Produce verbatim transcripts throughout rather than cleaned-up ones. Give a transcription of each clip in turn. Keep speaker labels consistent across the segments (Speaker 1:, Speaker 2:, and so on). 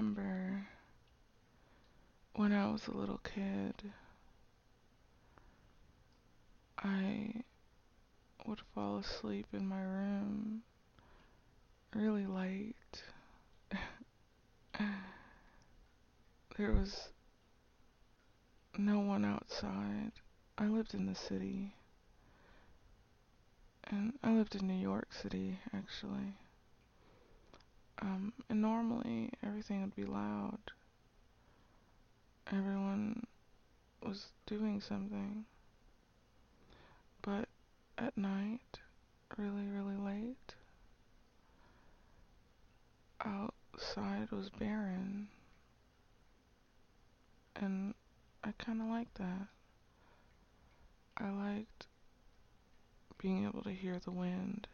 Speaker 1: remember when I was a little kid, I would fall asleep in my room really late. There was no one outside. I lived in the city, and I lived in New York City, actually. Um, and normally everything would be loud. Everyone was doing something. But at night, really, really late, outside was barren. And I kind of liked that. I liked being able to hear the wind.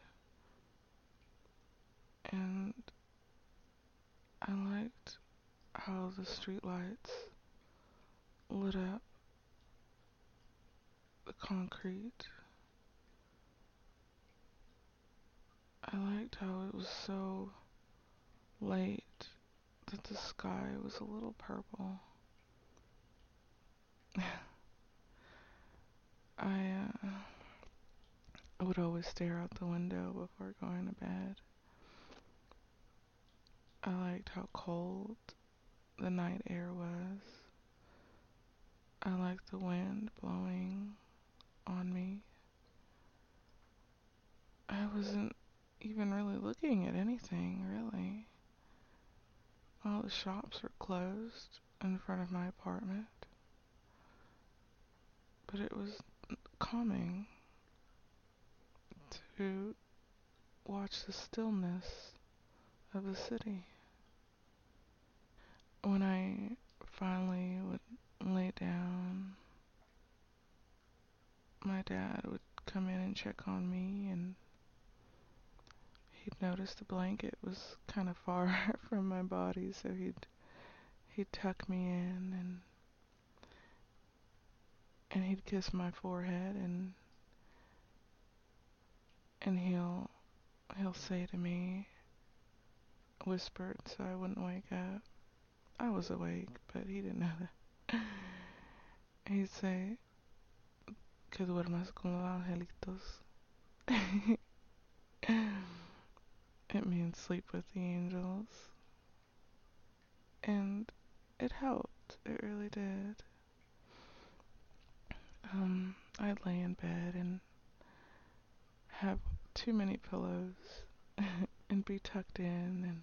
Speaker 1: And I liked how the streetlights lit up the concrete. I liked how it was so late that the sky was a little purple. I uh, would always stare out the window before going to bed. I liked how cold the night air was. I liked the wind blowing on me. I wasn't even really looking at anything, really. All the shops were closed in front of my apartment. But it was calming to watch the stillness of the city. When I finally would lay down, my dad would come in and check on me, and he'd notice the blanket was kind of far from my body, so he'd he'd tuck me in, and and he'd kiss my forehead, and and he'll he'll say to me, whispered so I wouldn't wake up. I was awake, but he didn't know that. He'd say, que duermas con los angelitos. It means sleep with the angels. And it helped. It really did. Um, I'd lay in bed and have too many pillows and be tucked in, and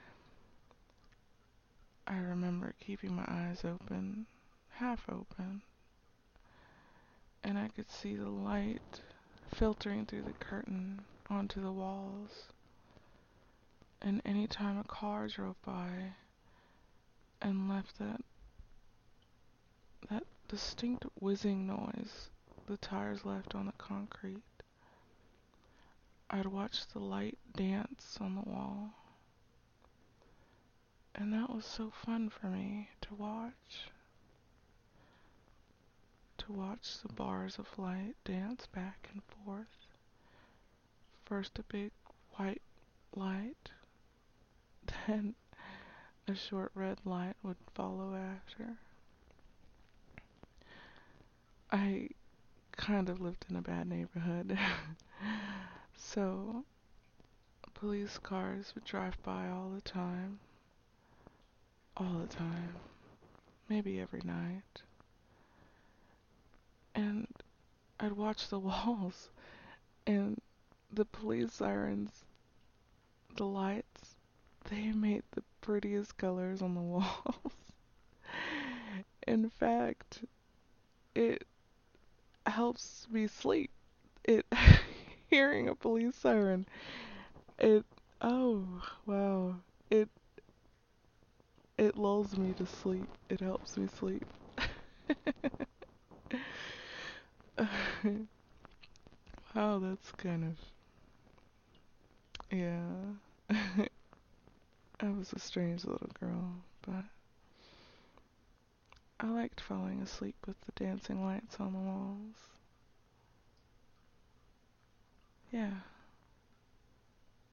Speaker 1: I remember keeping my eyes open, half open, and I could see the light filtering through the curtain onto the walls. And anytime a car drove by and left that that distinct whizzing noise the tires left on the concrete, I'd watch the light dance on the wall. And that was so fun for me to watch. To watch the bars of light dance back and forth. First a big white light, then a short red light would follow after. I kind of lived in a bad neighborhood. So police cars would drive by all the time. All the time. Maybe every night. And I'd watch the walls, and the police sirens, the lights, they made the prettiest colors on the walls. In fact, it helps me sleep. It hearing a police siren, it oh wow. It it lulls me to sleep. It helps me sleep. Wow, that's kind of, yeah. I was a strange little girl, but I liked falling asleep with the dancing lights on the walls. Yeah.